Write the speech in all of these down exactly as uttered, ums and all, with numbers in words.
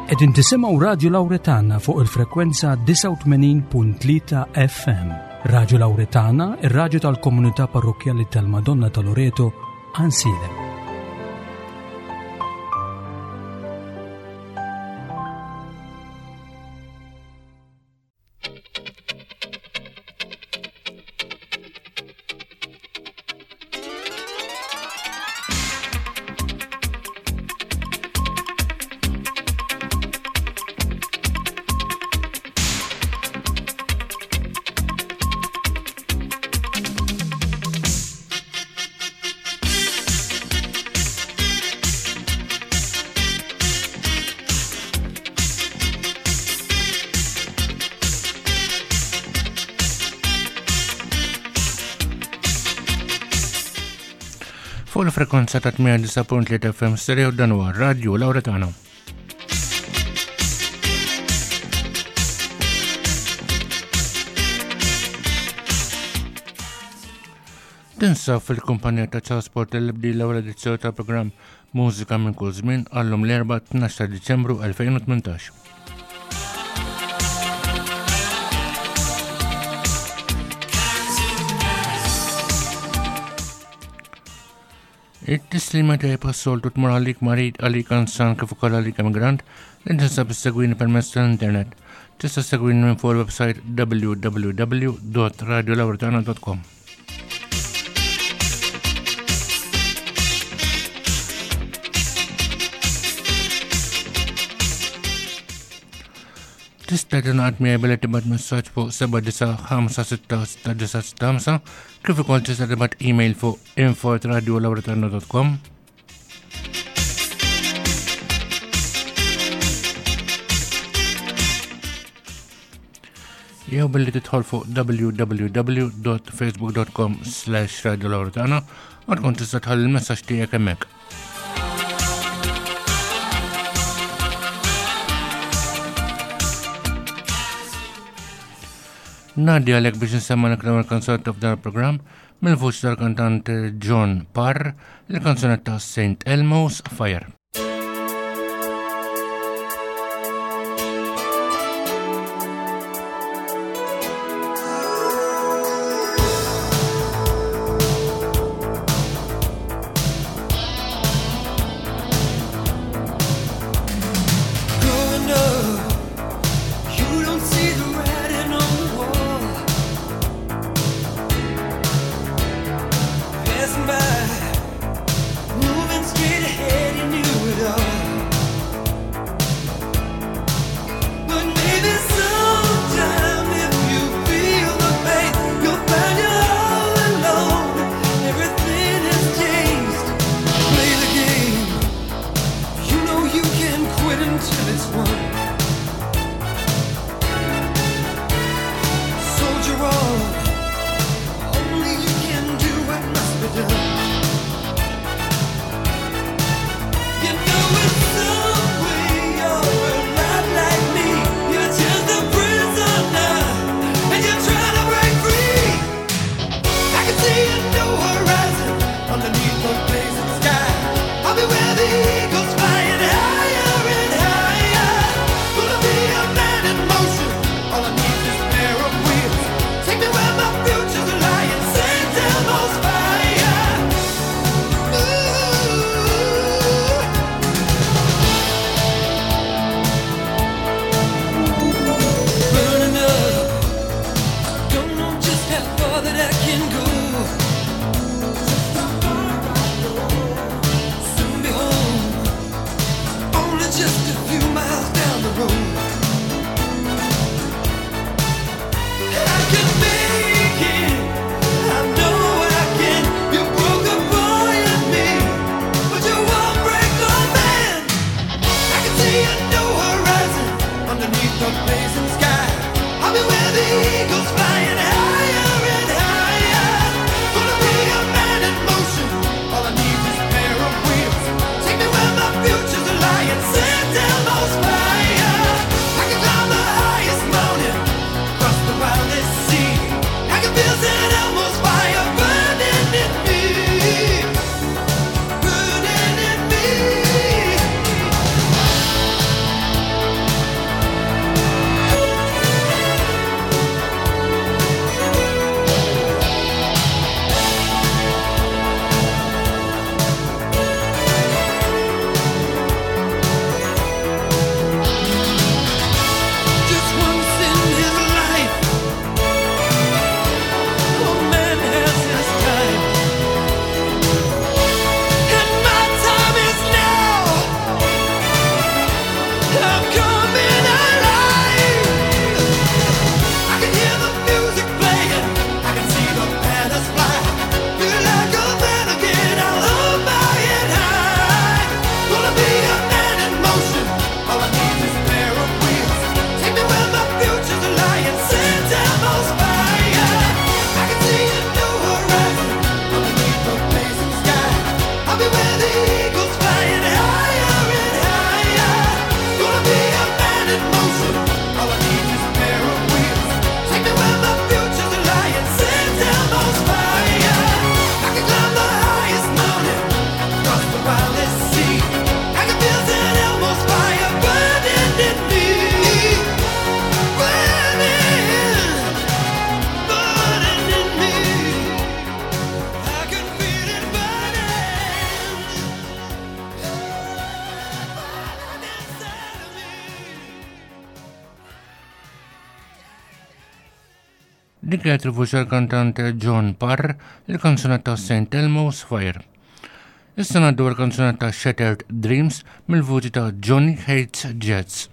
Qed intisimgħu Radio Lawretana fuq il-frekwenza tisa' u tmenin punt tlieta F M. Radio Lawretana, ir-radju tal-Komunità Parrokjali tal-Madonna ta' Loreto, Ansilem. Fuq il-frekwenza ta' tmien punt tlieta F M stereo dan huwa Radio Lawretana. Tinsab fil-kumpanija ta' Ciao Sport li bdi l-ewwel edizzjoni tal-programm Mużika minn kull żmien għallum l-erba' tnax ta' Diċembru elfejn u tmintax. Il-tislima ta' jipassoltu tmur għalik marid għalik ansan kif ukoll għalik emigrant li tinsab issegwini permezz tal-internet. Tista' segwini minn fuq il-website w w w dot radio lawretana dot com. Tista' tingħaqad miegħi billi tibgħat messaġġ fuq seba' disa' ħamsa sitta sitta disa' sitta ħamsa kif ukoll tista' tibgħat email fuq info at radio lawretana dot com. Jew billi tidħol fuq w w w dot facebook dot com slash radio lawretana u tkun tista' tħalli l-messaġġ tiegħek hemmhekk. Nadi għalek biex nsemma l-eklamar kanzonetta f'dan il-program mill-vuċ tal-kantant John Parr, il-kanzonetta Saint Elmo's Fire. Moving straight ahead, you knew Dik kienet il-vuċa kantant John Parr, il-kanzunetta Saint Elmo's Fire. Issa ngħaddu l-kanzunetta Shattered Dreams mill-vuċi ta' Johnny Hates Jets.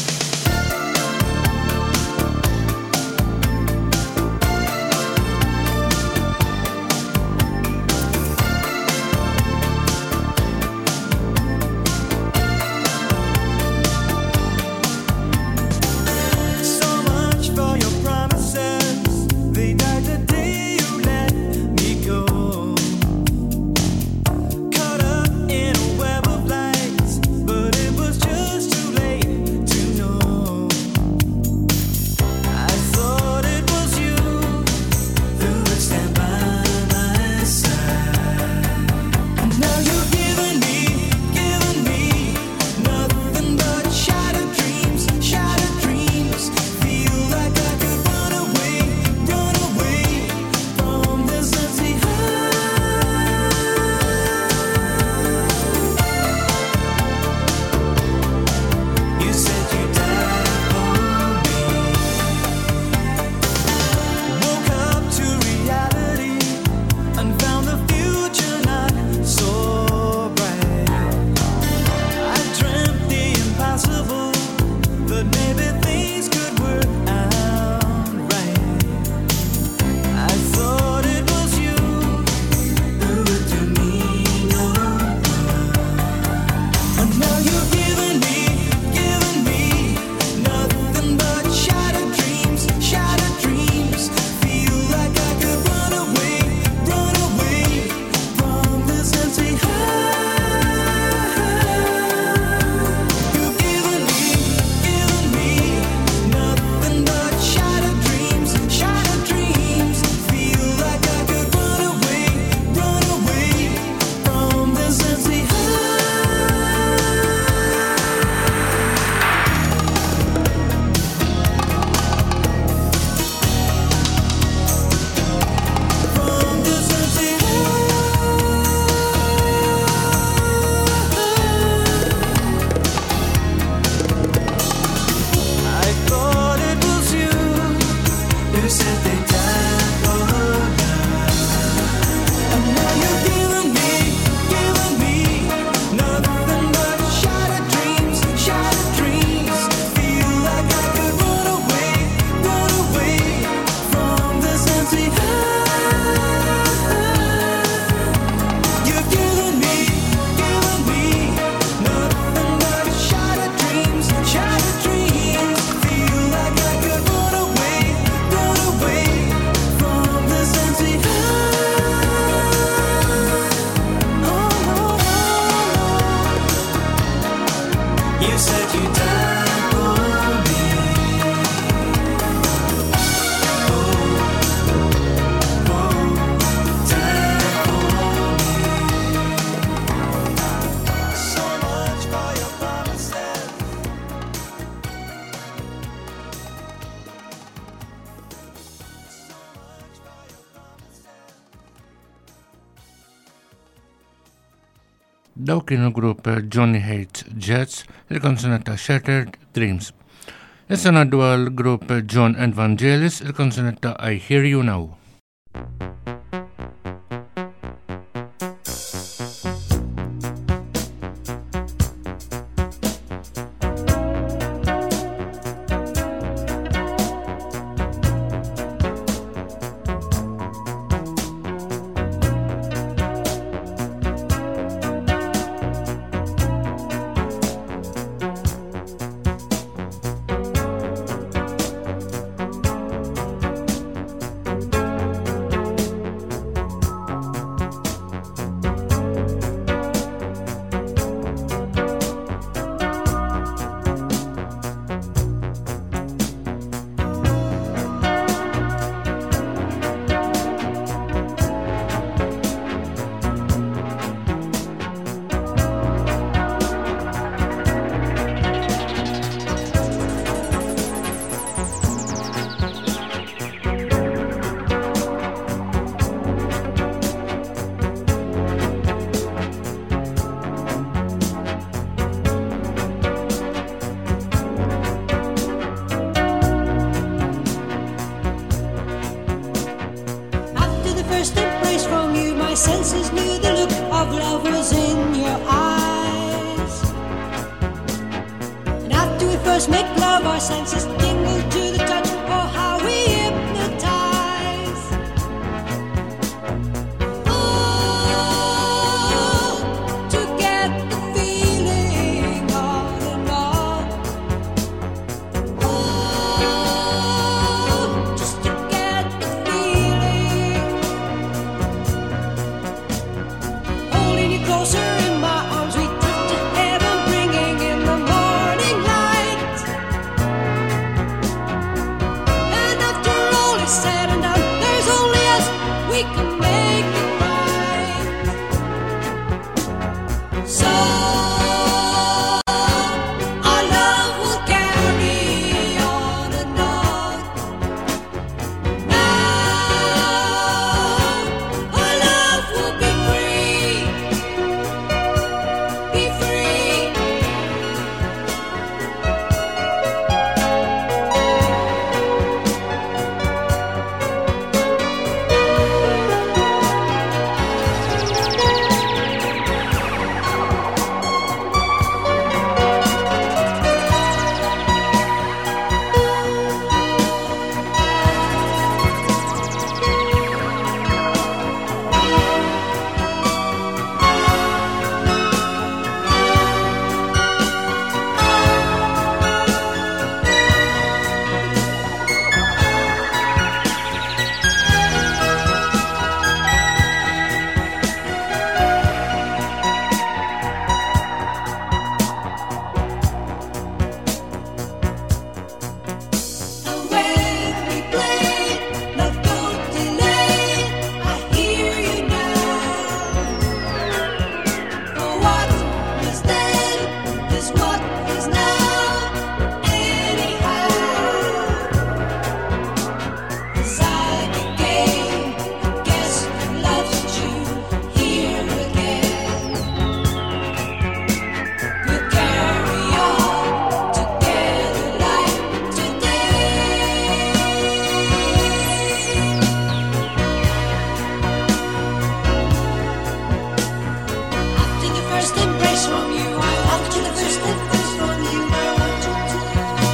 Daw kienu grupp Johnny Hates Jets, il-kanzunetta Shattered Dreams. Issa ngħaddu għal grupp John Evangelis, il-kanzunetta I Hear You Now. in your eyes. And after we first make love, our senses tingle to the touch. Oh, how we hypnotize. Oh, to get the feeling on and on. Oh, just to get the feeling. Holding you closer in my arms, we drift to heaven, bringing in the morning light. And after all is said and done, there's only us, we can make it right. So our love will carry on and on. Now our love will be free, be free. And when we play, love don't delay. I hear you now. For what was then is what is now. Anyhow, as I became a guest who loves you here again, we'll carry on together like today. After the first embrace from you, I want to the first embrace from you, I want you to.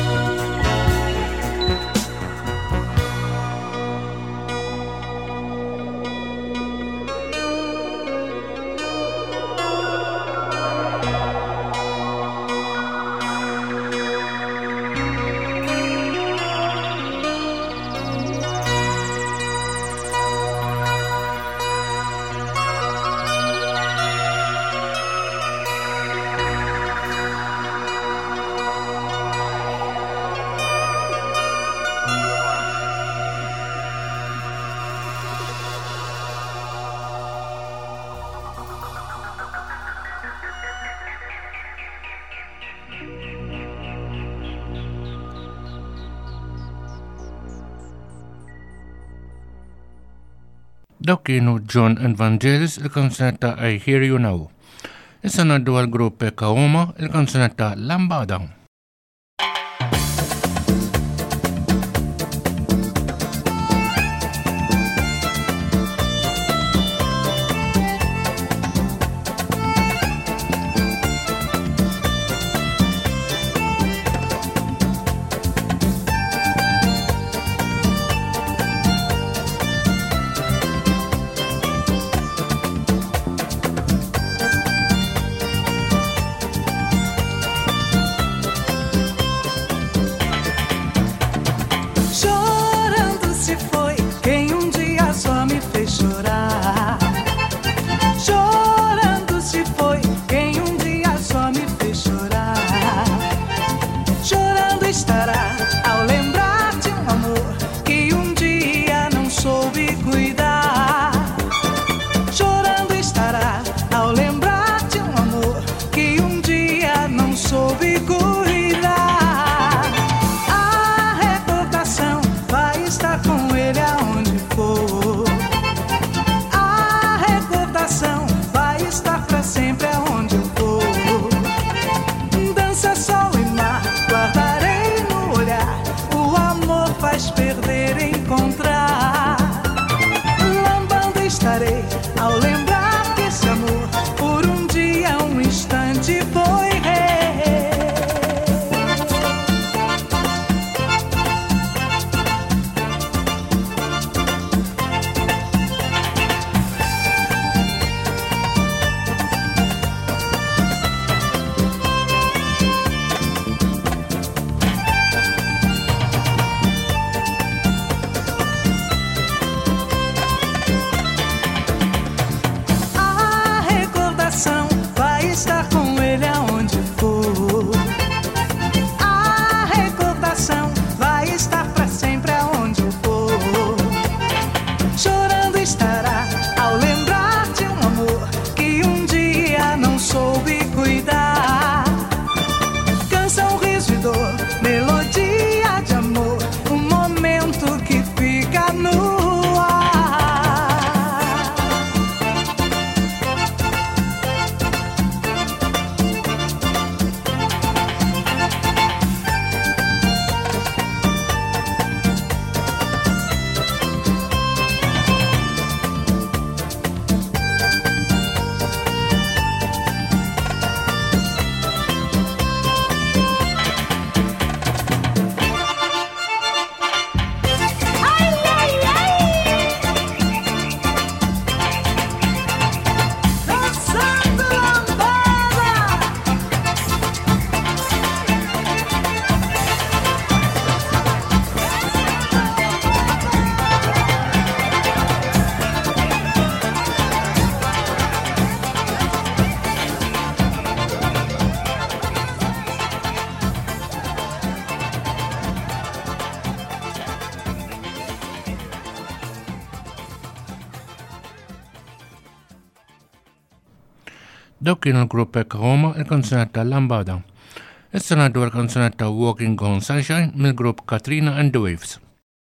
Dawk kienu John Evangelis il-kanzunetta I Hear You Now. Issa naddu għal-grupp Kaoma il-kanzunetta Lambada. Chorando se foi quem um dia só me fez chorar. Chorando se foi quem um dia só me fez chorar. Chorando estará ao lembrar de um amor que um dia não soube cuidar. Chorando estará ao lembrar de um amor que um dia não soube cuidar. A recordação vai estar com ele aonde for. A recordação vai estar pra sempre aonde eu for. Dança, sol e mar, guardarei no olhar. O amor faz perder e encontrar. Lambando estarei ao lembrar que esse amor por um dia Dawk kienu l-grupp Oklahoma il-kanzunetta Lambada. Issa ngħaddu l-kanzunetta Walking on Sunshine mill-grupp Katrina and the Waves.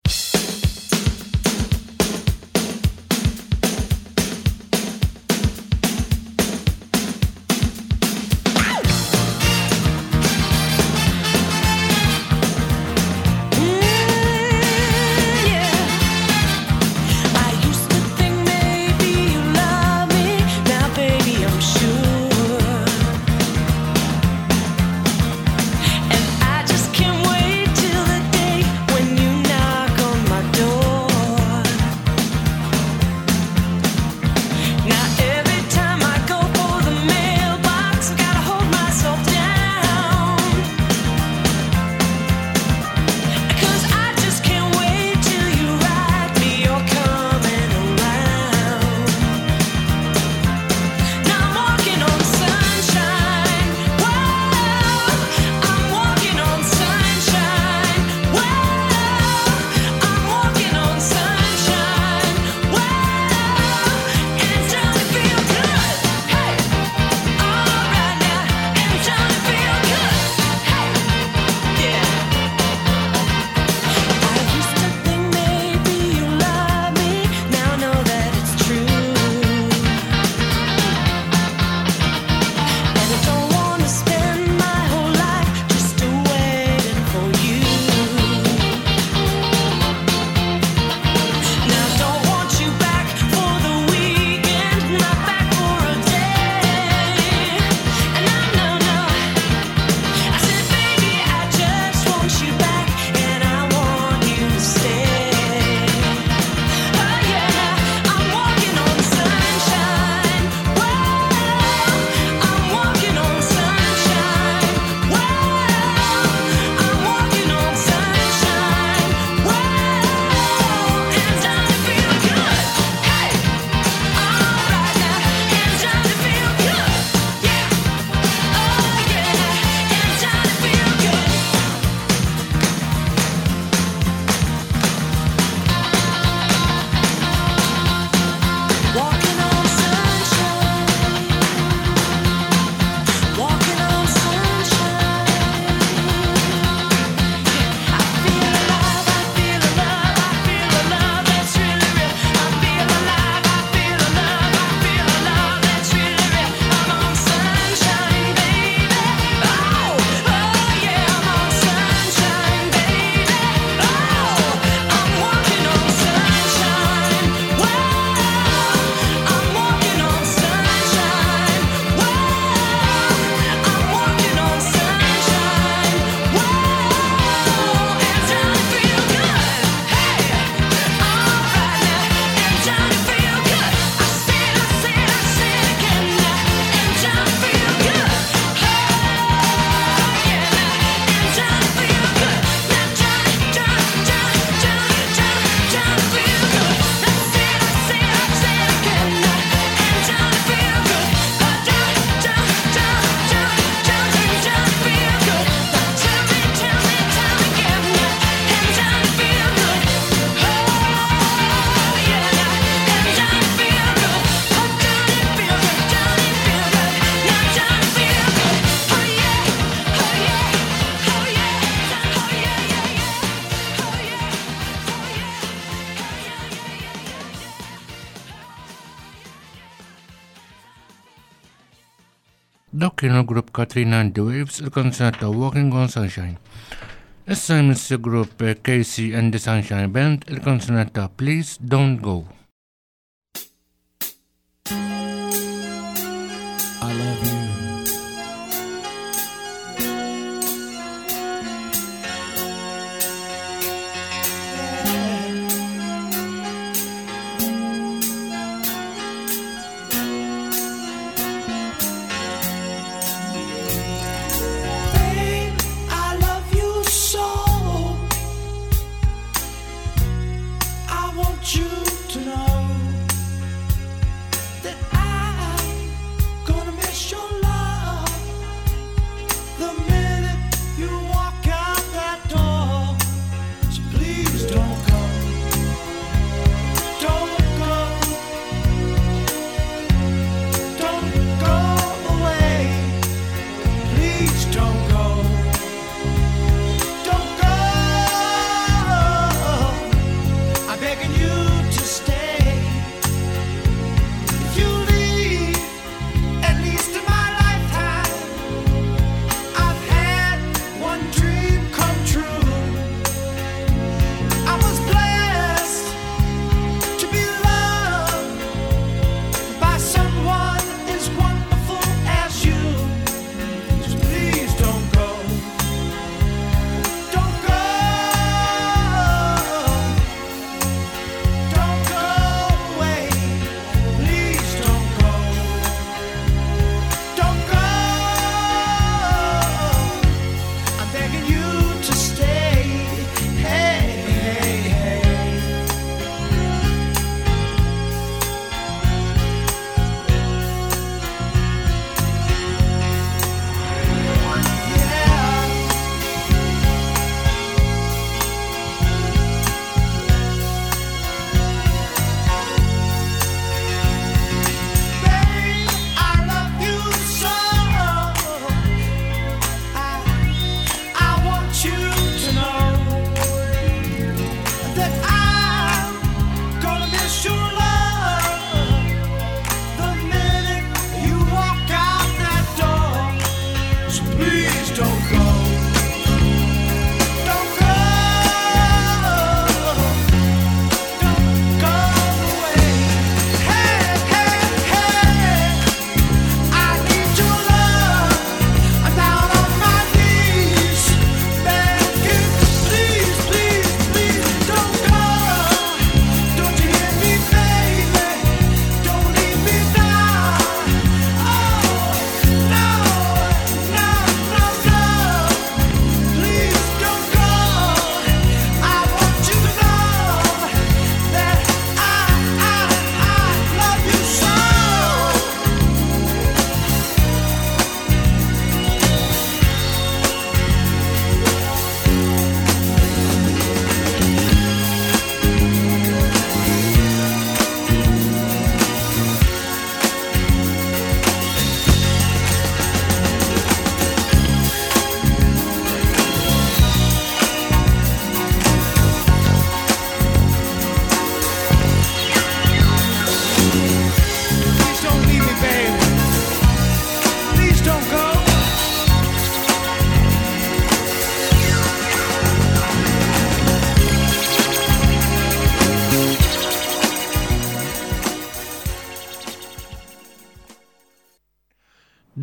Dawk kienu l-grupp Katrina and the Waves il-kanzunetta Walking on Sunshine. Issa jmissi grupp Casey and the Sunshine Band il-kanzunetta Please Don't Go. I love you. You to know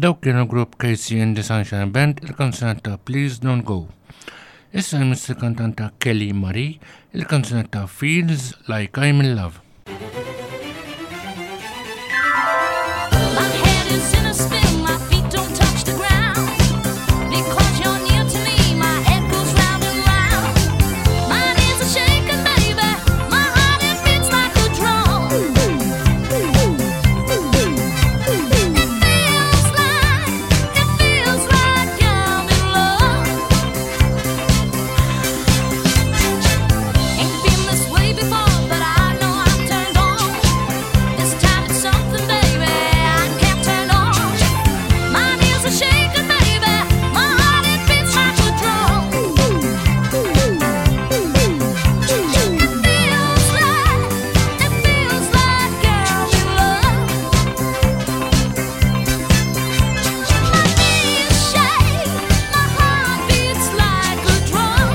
Dawk kienu grupp K C and the Sunshine Band, il-kanzunetta Please Don't Go. Issa jmiss il-kantanta Kelly Marie, il-kanzunetta Feels Like I'm in Love. My head is in a spin, my feet don't touch the ground. Because you're near to me, my head goes round and round. My knees are shaking, baby, my heart it beats like a drum. It feels like, it feels like I'm in love. Ain't been this way before, but I know I'm turned on. This time it's something, baby, I can't turn on. My knees are shaking, baby, my heart it beats like a drum. It feels like, it feels like I'm in love. My knees shake, my heart beats like a drum.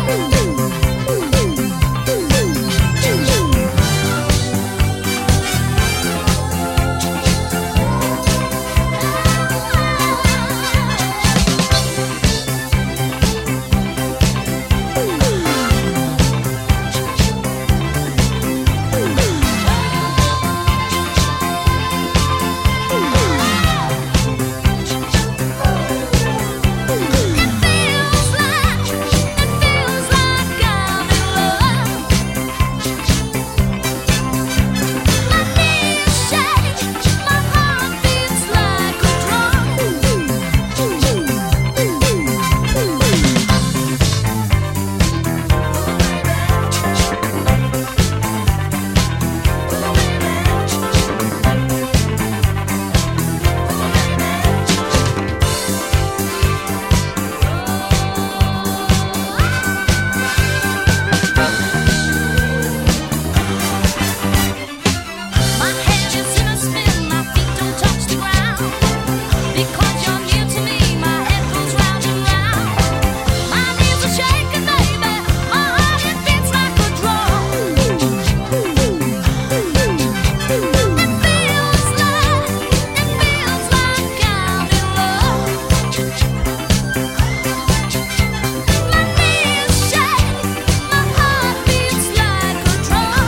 My head is in a spin, my feet don't touch the ground. Because you're near to me, my head goes round and round. My knees are shaking, baby, my heart it beats like a drum. It feels like, it feels like I'm in love. My knees shake, my heart beats like a drum.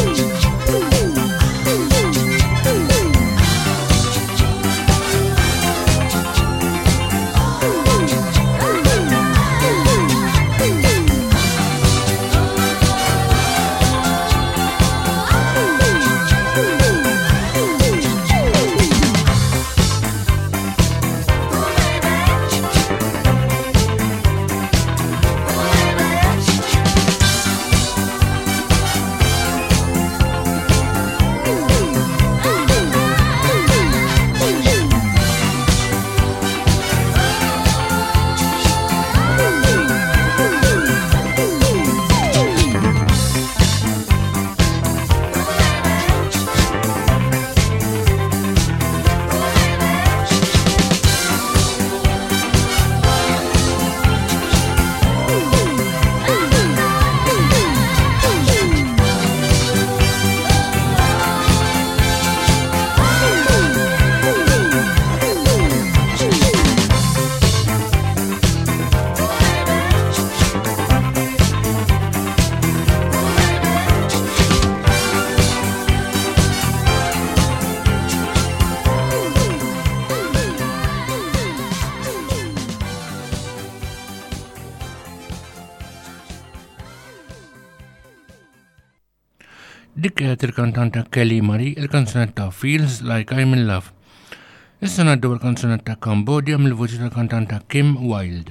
Dik kienet il-kantanta Kelly Marie, il-kanzunetta Feels Like I'm in Love. Issa naddu il-kanzunetta Cambodia mill-voċi tal-kantanta Kim Wilde.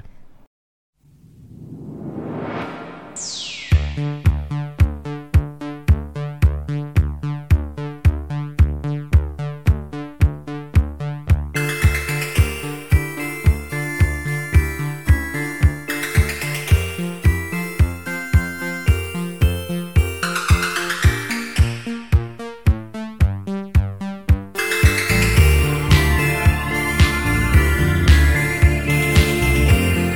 Thank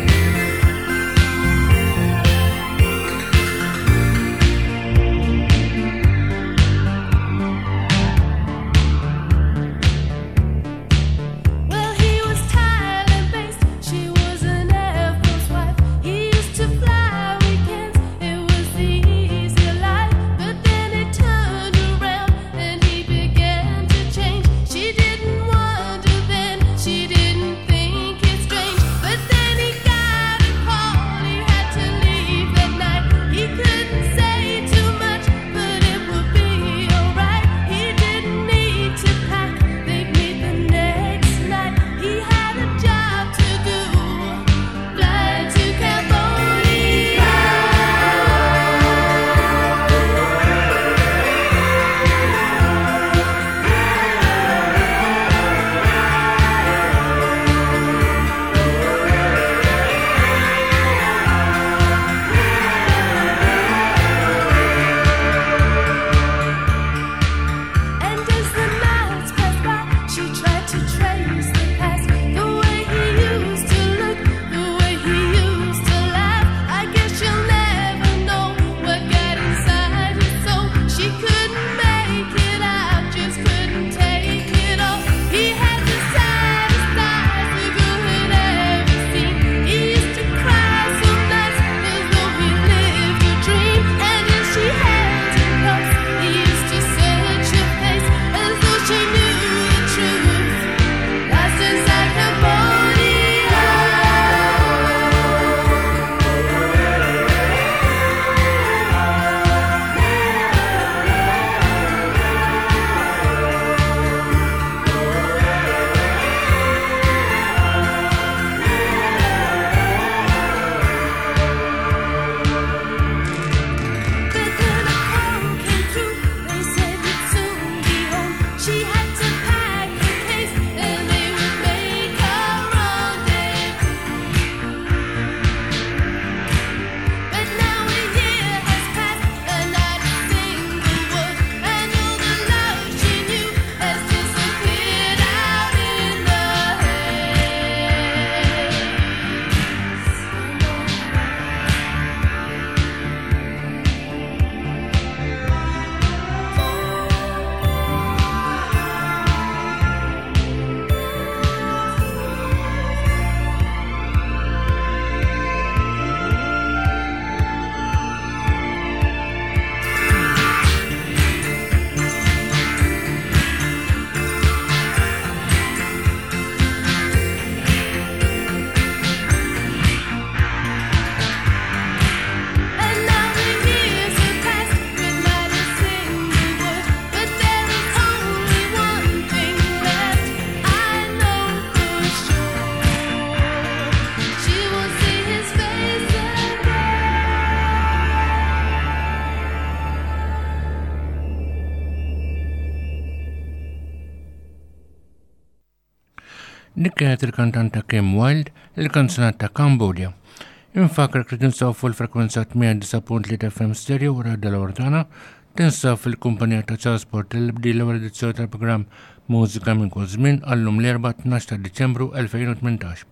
Dik kienet il-kantanta Kim Wilde, il-kanzunat ta' Cambodia. Infakar li tinsaw fuq il-frekwenza tminja punt tlieta F M stereo u Radio Lawretana, tinsaw fil-kumpanija ta' trasport il-bdil l-ewwel edizzjoni tal-programm Mużika minn kull żmien għallum l-erba' tnax ta' Diċembru elfejn u tmintax.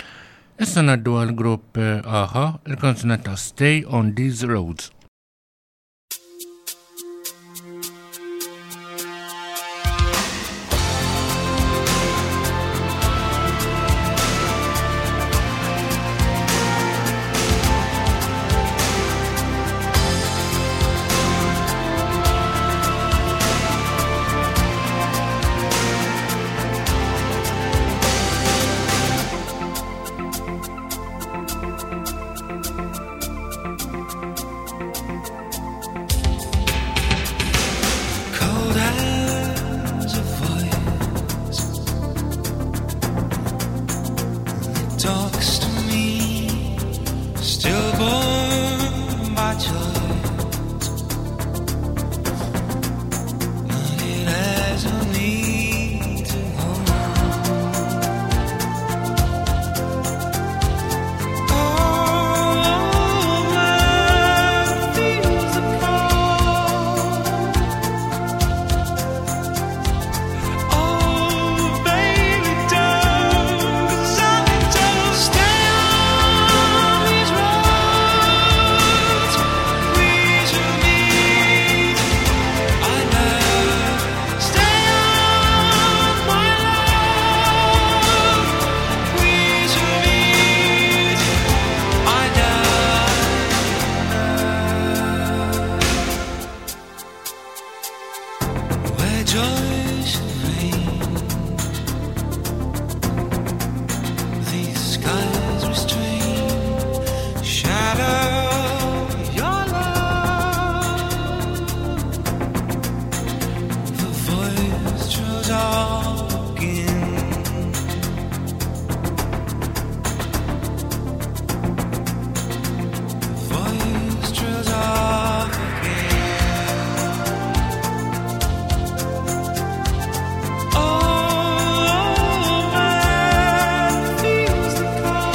Issa ngħaddu għall-grupp A H A, il-kanzunat ta' Stay on These Roads. Oh, man feels the call.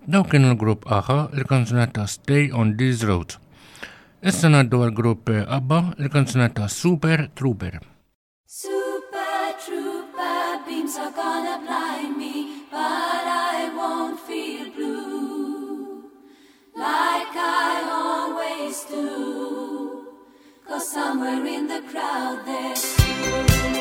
Daw kienu l-grupp Aha il-kanzunetta Stay on These Roads. Issa naddu għal-grupp Abba il-kanzunetta Super Trooper. Super trooper beams are gonna blind me, but I won't feel blue like I always do, 'cause somewhere in the crowd there's you.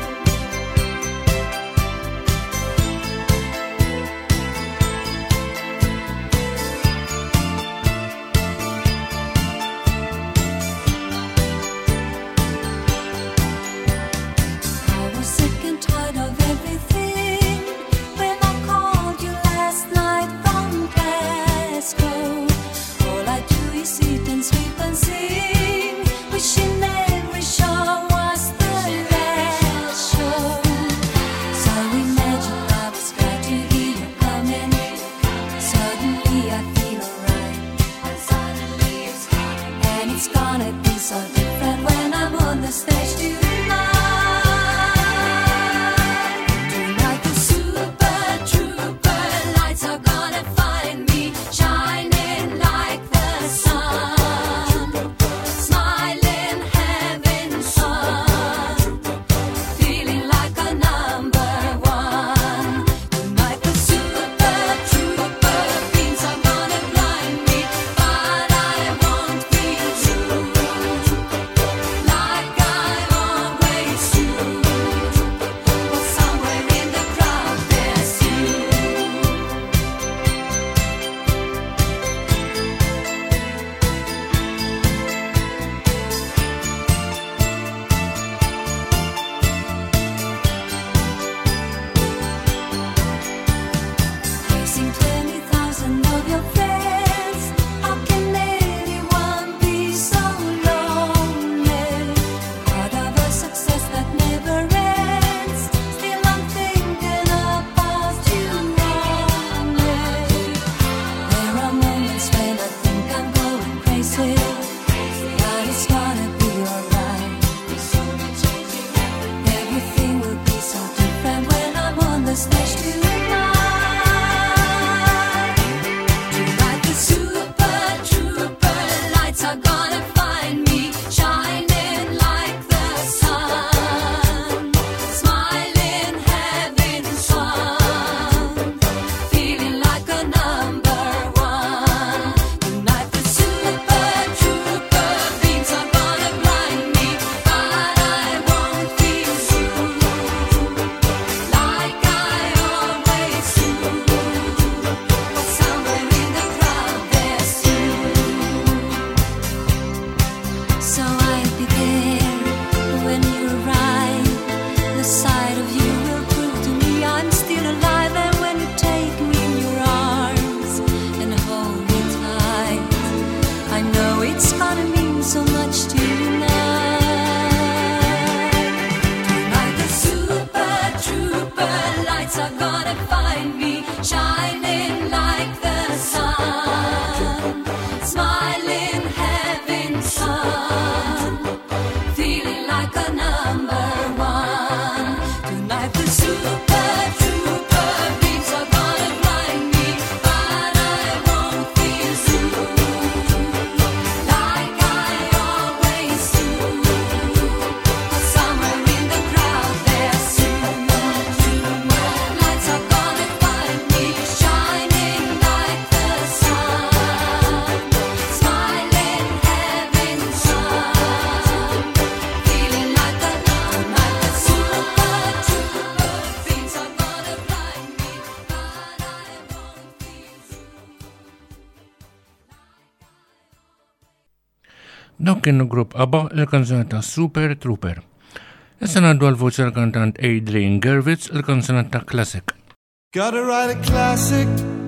Daw kienu grupp Abba il-kanzunetta Super Trooper. Issa naddu għal-voċi għal-kantant Adrian Gervitz il-kanzunetta Classic. Gotta write a classic.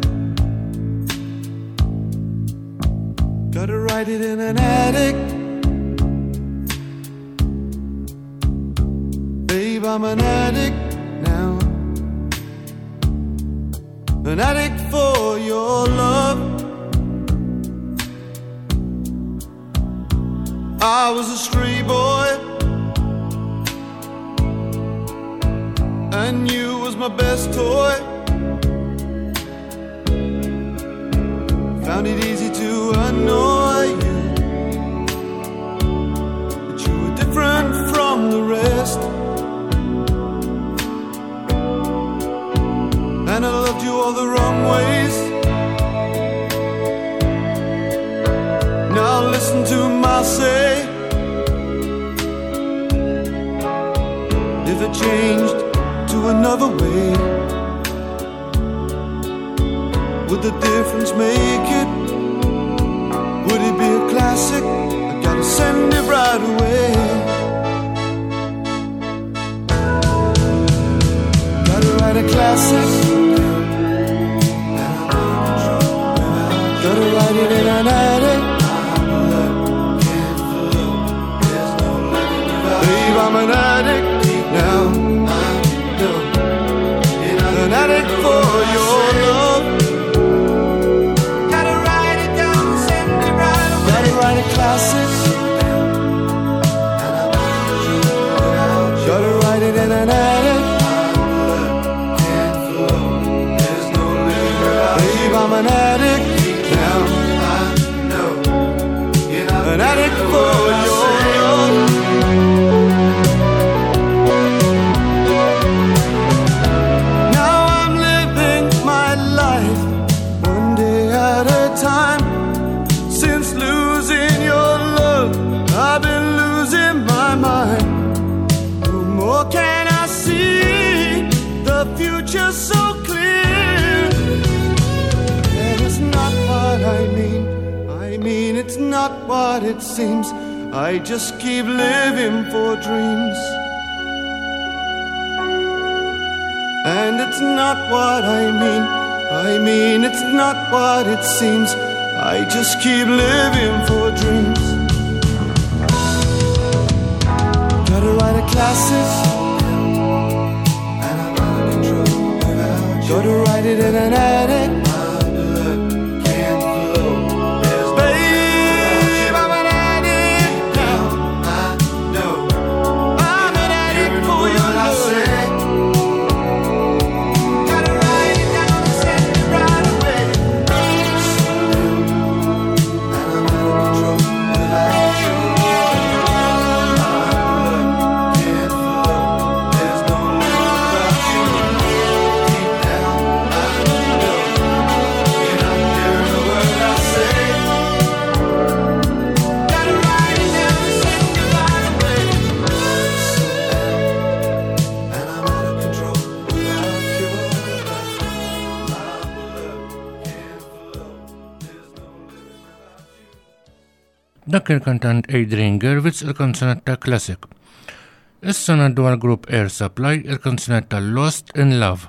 Gotta write it in an attic. Babe, I'm an addict now. An addict for your love. I was a stray boy, and you was my best toy. found it easy to annoy you, but you were different from the rest. And I loved you all the wrong ways. Now listen to my say. If it changed to another way, would the difference make it? Would it be a classic? I gotta send it right away. Gotta write a classic. Gotta write it in an attic. Babe, I'm an addict now. An addict for your love. Gotta write it down, send it right away. Gotta write a classic. Gotta write it in an attic. Babe, I'm an addict now. An addict for your love. Now I'm living my life one day at a time. Since losing your love, I've been losing my mind. No more can I see the future so clear. And it's not what I mean. I mean, it's not what it seems. I just keep living for dreams. And it's not what I mean. I mean, it's not what it seems. I just keep living for dreams. Gotta write a classic. Gotta write it in an attic. Dak il-kantant Adrian Gervitz il-kanzunetta Classic. Issa naddu għal-grupp Air Supply il-kanzunetta Lost in Love.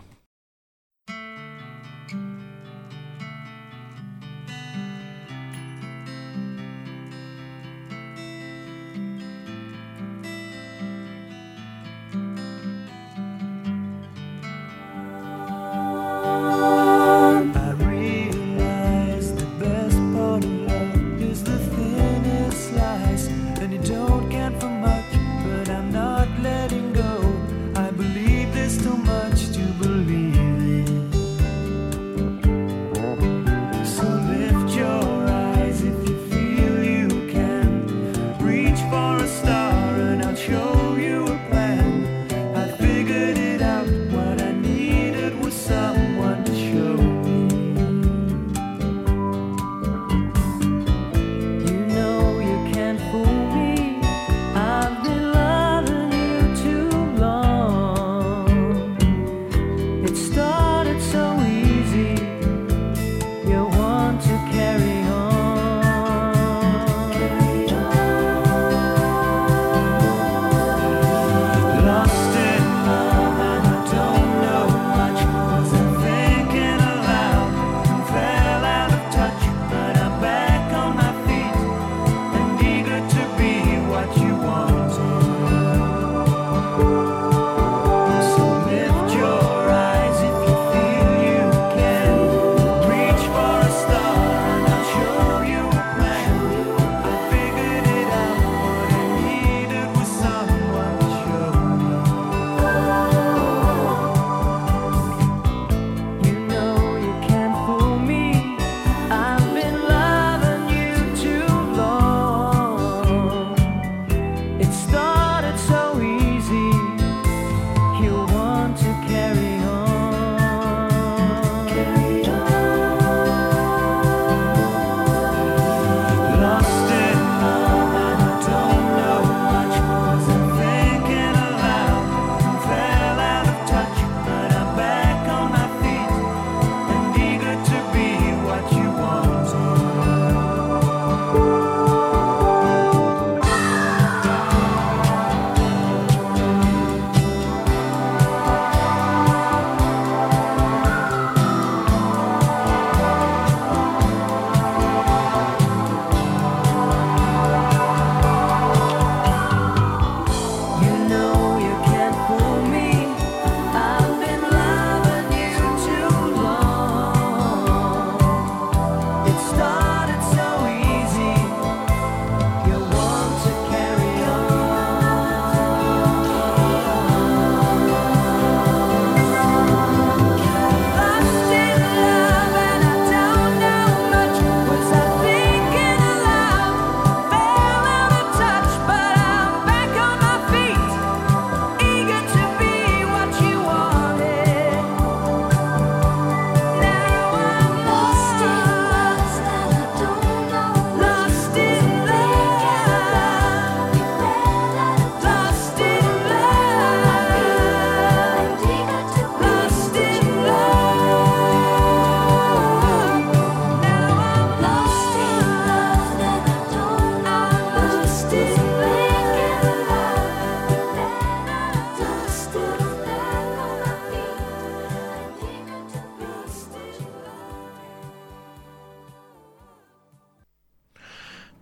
Letting go, I believe there's too much to believe.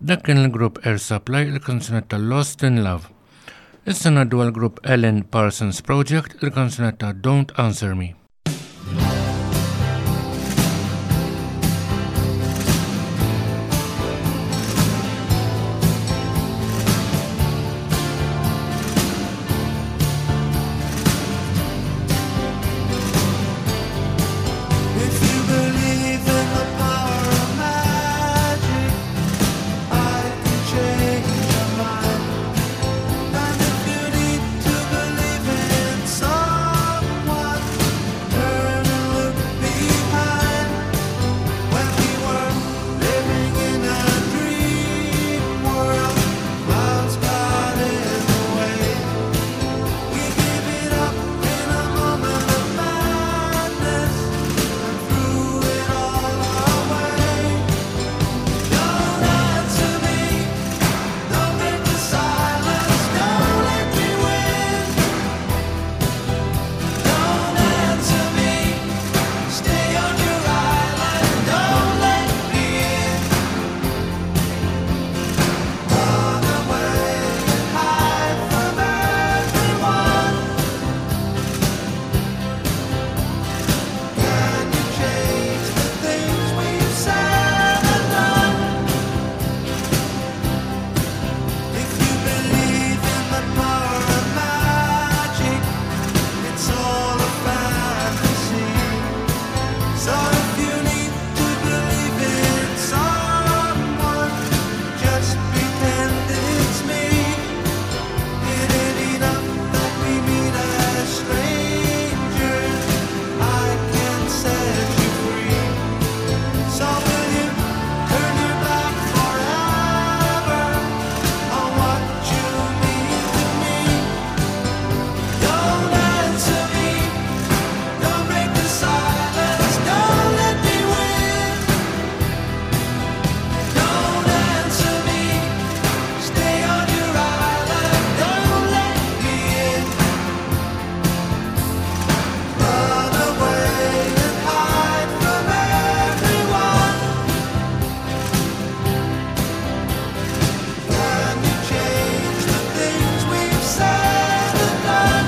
Dak kien il-grupp Air Supply il-kanzunetta Lost in Love. Issa ngħaddu għal-grupp Alan Parsons Project il-kanzunetta Don't Answer Me. If you believe in the power of magic, I can change your mind. And if you need to believe in someone, turn and look behind. When we were living in a dream world, clouds got in the way. We gave it up in a moment of madness and threw it all away. Don't answer me, don't break the silence, don't let me win. Don't answer me, stay on your island, don't let me in. Run away and hide from everyone. Can you change the things we've said and done? If you believe in the power of magic, it's all a fantasy. So if you need to believe in someone, just pretend it's me. It ain't enough that we meet as strangers. I can set you free. So will you turn your back forever on what you mean to me? Don't answer me, don't break the silence, don't let me win. Don't answer me, stay on your island, don't let me in. Run away and hide from everyone. Can you change the things we've said and done?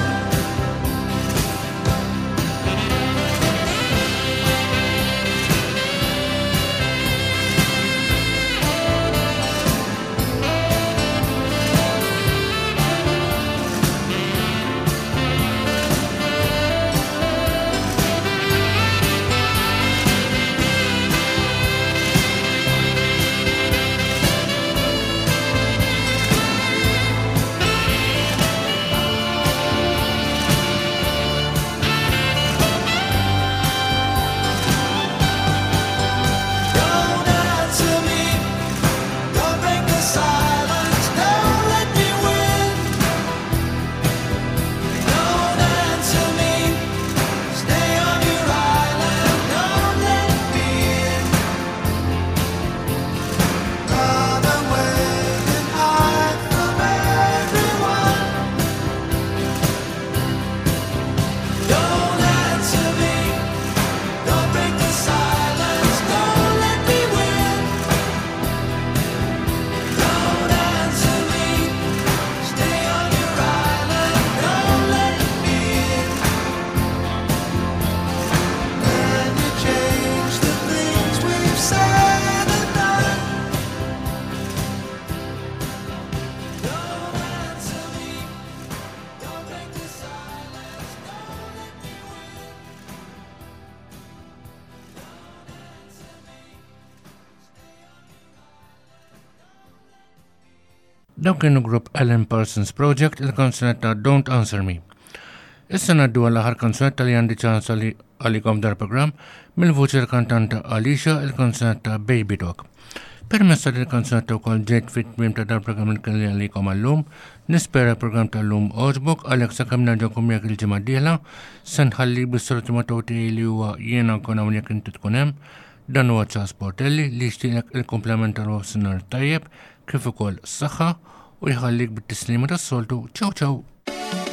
Don't answer me, don't break the silence, don't let me win. Don't answer me, stay on your island, don't let me in. Run away and hide from everyone. Don't answer me, don't break the silence, don't let me win. Don't answer me, stay on your island, don't let me in. Can you change the things we've said and done? Don't answer me, don't break the silence, don't let me win. Dawn kienu grupp Alan Parsons Project il-kanzunetta Don't Answer Me. Issa ngħaddu għall-aħħar kanzunetta li għandi ċans li għalikom dar program mill-vuċi l-kantanta Alicia il-kanzunetta Baby Talk. Permessa li l-kanzunetta wkoll ġejt fit-tmiem ta' dar program li kelli għalikom għallum, nispera program tal-lum oġbok għalhekk sakemm nerġgħu miegħek il-ġimgħa d-dieħla se nħalli bis-soliti mototi li huwa jiena nkun hawnhekk inti tkun hemm. Dan huwa ċas Portelli li jixtieqlek il-kumplament tal-wafsinhar tajjeb kif ukoll s-saħħa u jħallik bit-tislima tas-soltu. Ċaw ċaw!